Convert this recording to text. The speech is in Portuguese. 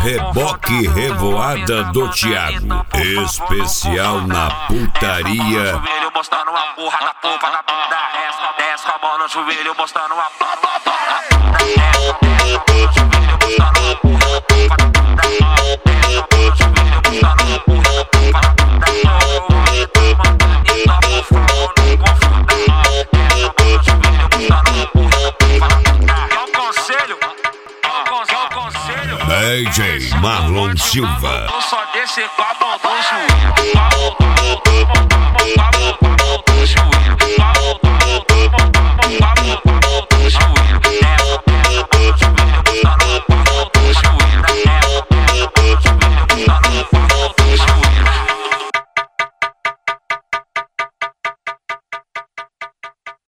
Reboque Revoada do Thiago, especial na putaria. Mostrando a porra da polpa da bunda. Desce com a mão no joelho, mostrando a porra. DJ Marlon Silva. Só descer com a mão no joelho.